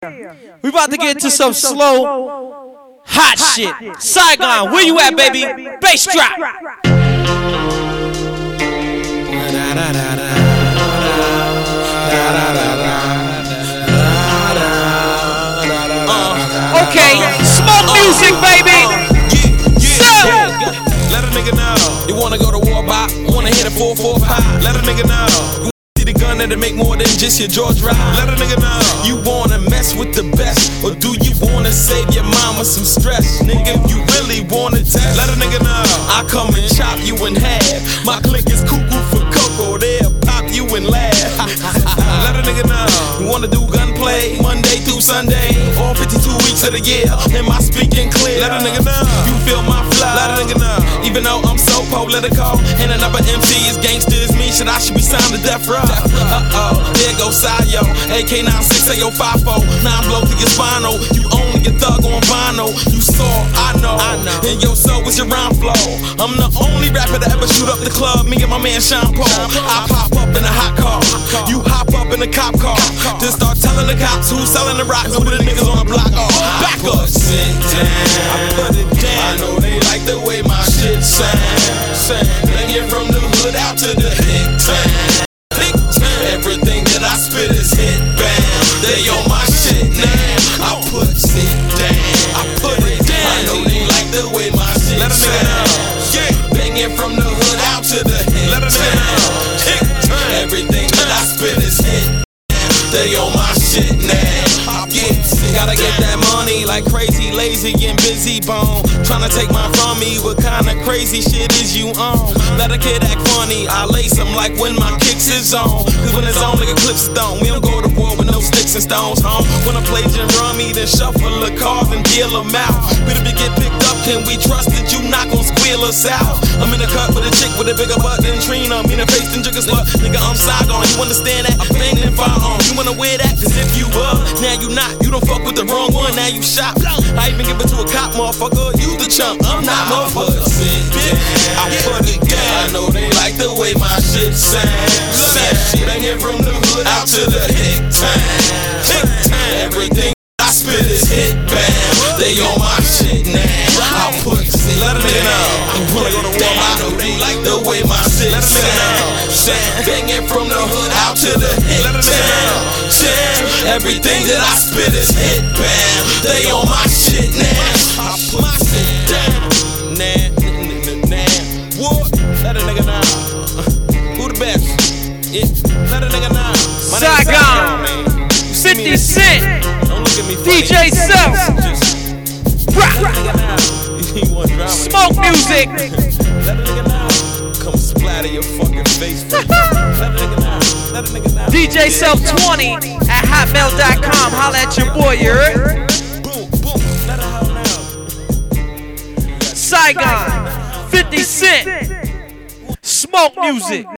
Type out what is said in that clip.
We about to get into some slow, hot shit. Saigon, where you at, baby? Bass drop. Okay, smoke music, baby. Let a nigga know. You wanna go to war by? Wanna hit a 4-4 high? Let a nigga know. The gun that'll make more than just your George ride. Let a nigga know. You wanna mess with the best, or do you wanna save your mama some stress? Nigga, if you really wanna test, let a nigga know. I come and chop you in half. My clique is cuckoo for cocoa. They'll pop you and laugh. Let a nigga know. You wanna do gunplay Monday through Sunday, all 52 weeks of the year. Am I speaking clear? Let a nigga know. You feel my flow? Let a nigga know. Even though I'm so political, and another MC is gangsta as me, I should be signed to death row. There goes Sayo, AK-96, AO-54, 9 blow to your spinal. You only a thug on vinyl. You saw, I know. And your soul was your rhyme flow. I'm the only rapper to ever shoot up the club. Me and my man Sean Paul. I pop up in a hot car. You hop up in a cop car. Then start telling the cops who's selling the rocks. Who the niggas on the block are. Back up, sit down. I put it down. I know they like the way my shit sound. Bring it from the hood out to the hick town. Everything that I spit is hit bound. They on my shit now. I put it down. I put it down. I know they like the way my shit let sound. Bang it from the hood out to the hit town. Everything that I spit is hit bound. They on my shit now. Gotta get that money like crazy, lazy and busy bone. Tryna take mine from me, what kind of crazy shit is you on? Let a kid act funny, I lace him like when my kicks is on. Cause when it's on, nigga clips stone. We don't go to war with no sticks and stones, home. When I play Jim Rummy, then shuffle the cards and deal them out. But if you get picked up, can we trust that you not gon' squeal us out? I'm in the cut with a chick with a bigger butt than Trina. I'm in the face than Jigga Slut. Nigga, I'm Saigon, you understand that? I'm banging firearms. You wanna wear that? Cause if you now you not. You don't fuck with the wrong one, now you shot. I even give it to a cop, motherfucker. You the chump, I'm not motherfucker. I put it down. I know they like the way my shit sound. Bang it from the hood out to the hick town. Everything I spit is hit bound. They on my shit now. I put it, let a nigga know. When I go to war, I know they like the way my shit sound. Bang it from the hood out to the hick town. Everything that I spit is hit bound. They on my shit now. I put my shit down. What? Let a nigga know. Who the best? Let a nigga know. Saigon, 50 Cent, Don't look at me funny. DJ Self, smoke music. Let a nigga know. Come splatter your fucking face. Let a nigga know. Let a nigga know. DJ Self 20 at hotmail.com. Holla at your boy, you heard? Boom, boom. Let a hoe know. Saigon, 50 Cent, smoke music.